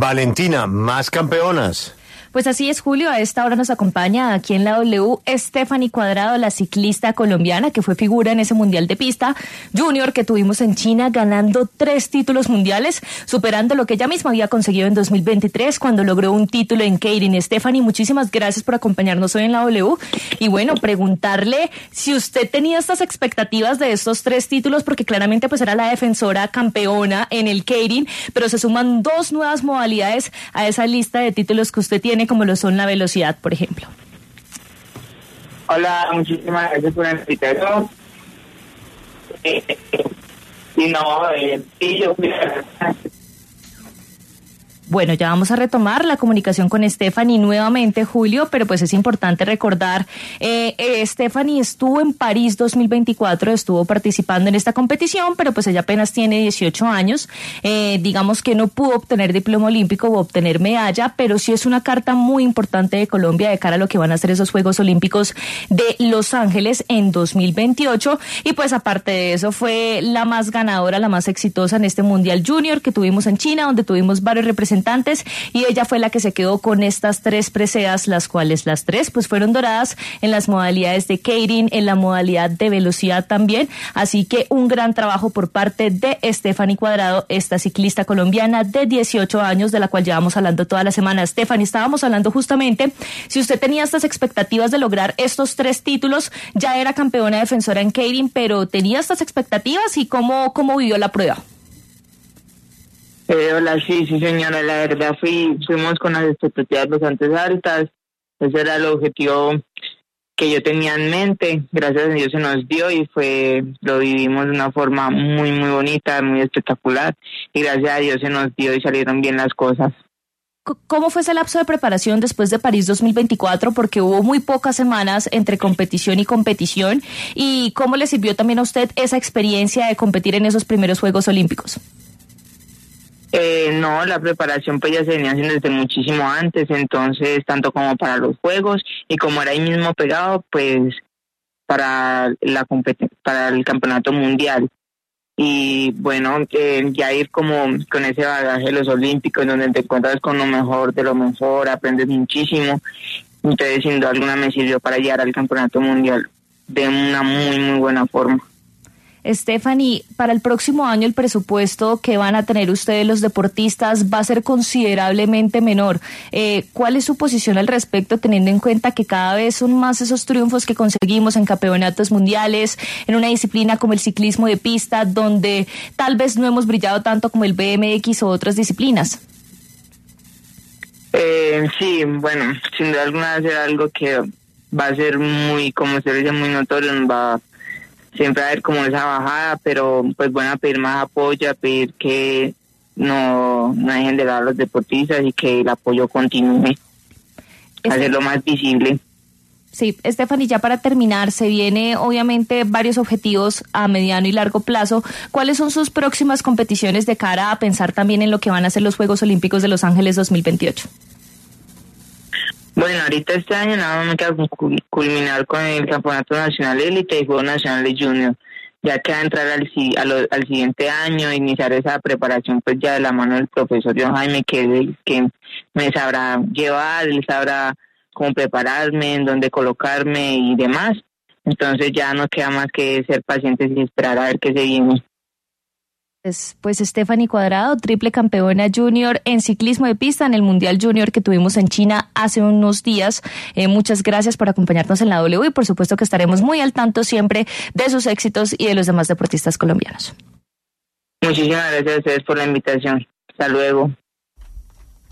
Valentina, más campeonas. Pues así es, Julio. A esta hora nos acompaña aquí en la W Stephanie Cuadrado, la ciclista colombiana que fue figura en ese Mundial de Pista Junior que tuvimos en China, ganando 3 títulos mundiales, superando lo que ella misma había conseguido en 2023 cuando logró un título en Keirin. Stephanie, muchísimas gracias por acompañarnos hoy en la W. Y bueno, preguntarle si usted tenía estas expectativas de estos 3 títulos, porque claramente pues era la defensora campeona en el Keirin, pero se suman 2 nuevas modalidades a esa lista de títulos que usted tiene, como lo son la velocidad, por ejemplo. Hola, muchísimas gracias por la invitación. Yo fui Bueno, ya vamos a retomar la comunicación con Stephanie nuevamente, Julio, pero pues es importante recordar, Stephanie estuvo en París 2024, estuvo participando en esta competición, pero pues ella apenas tiene 18 años, digamos que no pudo obtener diploma olímpico o obtener medalla, pero sí es una carta muy importante de Colombia de cara a lo que van a ser esos Juegos Olímpicos de Los Ángeles en 2028, y pues aparte de eso fue la más ganadora, la más exitosa en este Mundial Junior que tuvimos en China, donde tuvimos varios representantes, y ella fue la que se quedó con estas 3 preseas, las cuales las 3 pues fueron doradas en las modalidades de Keirin, en la modalidad de velocidad también. Así que un gran trabajo por parte de Stephanie Cuadrado, esta ciclista colombiana de 18 años, de la cual llevamos hablando toda la semana. Stephanie, estábamos hablando justamente si usted tenía estas expectativas de lograr estos 3 títulos, ya era campeona defensora en Keirin, pero tenía estas expectativas, y cómo vivió la prueba. Hola, sí, señora, la verdad fuimos con las expectativas bastante altas. Ese era el objetivo que yo tenía en mente. Gracias a Dios se nos dio y lo vivimos de una forma muy, muy bonita, muy espectacular, y gracias a Dios se nos dio y salieron bien las cosas. ¿Cómo fue ese lapso de preparación después de París 2024? Porque hubo muy pocas semanas entre competición y competición. ¿Y cómo le sirvió también a usted esa experiencia de competir en esos primeros Juegos Olímpicos? No, la preparación pues ya se venía haciendo desde muchísimo antes, entonces tanto como para los Juegos y como era ahí mismo pegado, pues para para el campeonato mundial. Y bueno, ya ir como con ese bagaje de los Olímpicos, donde te encuentras con lo mejor de lo mejor, aprendes muchísimo. Entonces sin duda alguna me sirvió para llegar al campeonato mundial de una muy, muy buena forma. Stephanie, para el próximo año el presupuesto que van a tener ustedes los deportistas va a ser considerablemente menor. ¿Cuál es su posición al respecto, teniendo en cuenta que cada vez son más esos triunfos que conseguimos en campeonatos mundiales, en una disciplina como el ciclismo de pista, donde tal vez no hemos brillado tanto como el BMX o otras disciplinas? Sí, bueno, sin duda alguna va a ser algo que va a ser muy, como se dice, muy notorio, siempre va a haber como esa bajada, pero pues bueno, a pedir más apoyo, a pedir que no dejen de lado a los deportistas y que el apoyo continúe, hacerlo más visible. Sí, Stephanie, ya para terminar, se viene obviamente varios objetivos a mediano y largo plazo. ¿Cuáles son sus próximas competiciones de cara a pensar también en lo que van a ser los Juegos Olímpicos de Los Ángeles 2028? Bueno, ahorita este año nada más me queda culminar con el Campeonato Nacional Élite y Juegos Nacionales Junior. Ya queda entrar al siguiente año, iniciar esa preparación pues ya de la mano del profesor John Jaime, que me sabrá llevar, él sabrá cómo prepararme, en dónde colocarme y demás. Entonces ya no queda más que ser pacientes y esperar a ver qué se viene. Pues Stephanie Cuadrado, triple campeona junior en ciclismo de pista en el Mundial Junior que tuvimos en China hace unos días. Muchas gracias por acompañarnos en la W, y por supuesto que estaremos muy al tanto siempre de sus éxitos y de los demás deportistas colombianos. Muchísimas gracias a ustedes por la invitación. Hasta luego.